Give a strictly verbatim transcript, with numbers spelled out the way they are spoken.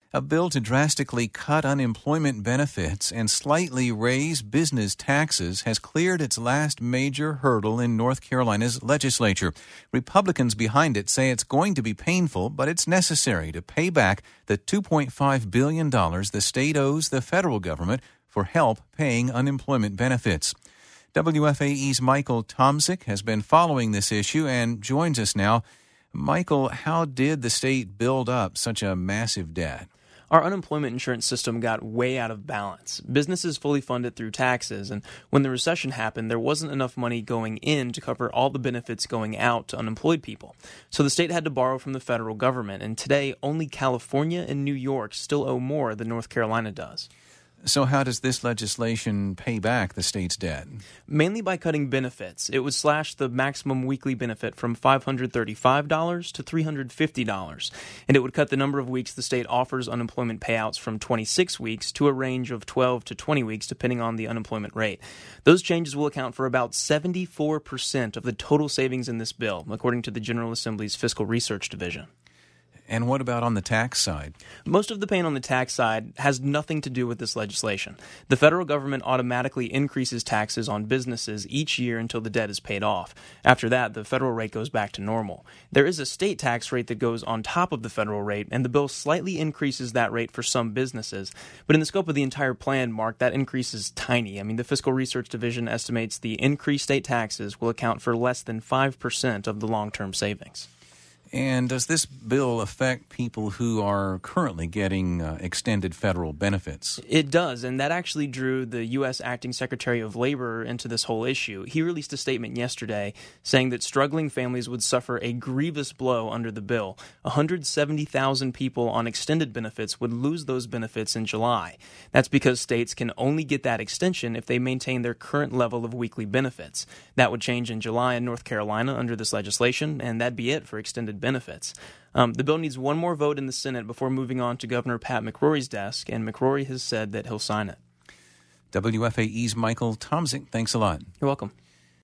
A bill to drastically cut unemployment benefits and slightly raise business taxes has cleared its last major hurdle in North Carolina's legislature. Republicans behind it say it's going to be painful, but it's necessary to pay back the two point five billion dollars the state owes the federal government for help paying unemployment benefits. W F A E's Michael Tomzik has been following this issue and joins us now. Michael, how did the state build up such a massive debt? Our unemployment insurance system got way out of balance. Businesses fully funded through taxes, and when the recession happened, there wasn't enough money going in to cover all the benefits going out to unemployed people. So the state had to borrow from the federal government, and today only California and New York still owe more than North Carolina does. So how does this legislation pay back the state's debt? Mainly by cutting benefits. It would slash the maximum weekly benefit from five hundred thirty-five dollars to three hundred fifty dollars, and it would cut the number of weeks the state offers unemployment payouts from twenty-six weeks to a range of twelve to twenty weeks, depending on the unemployment rate. Those changes will account for about seventy-four percent of the total savings in this bill, according to the General Assembly's Fiscal Research Division. And what about on the tax side? Most of the pain on the tax side has nothing to do with this legislation. The federal government automatically increases taxes on businesses each year until the debt is paid off. After that, the federal rate goes back to normal. There is a state tax rate that goes on top of the federal rate, and the bill slightly increases that rate for some businesses. But in the scope of the entire plan, Mark, that increase is tiny. I mean, the Fiscal Research Division estimates the increased state taxes will account for less than five percent of the long-term savings. And does this bill affect people who are currently getting uh, extended federal benefits? It does, and that actually drew the U S Acting Secretary of Labor into this whole issue. He released a statement yesterday saying that struggling families would suffer a grievous blow under the bill. one hundred seventy thousand people on extended benefits would lose those benefits in July. That's because states can only get that extension if they maintain their current level of weekly benefits. That would change in July in North Carolina under this legislation, and that'd be it for extended benefits. Um, the bill needs one more vote in the Senate before moving on to Governor Pat McCrory's desk, and McCrory has said that he'll sign it. W F A E's Michael Tomzik, thanks a lot. You're welcome.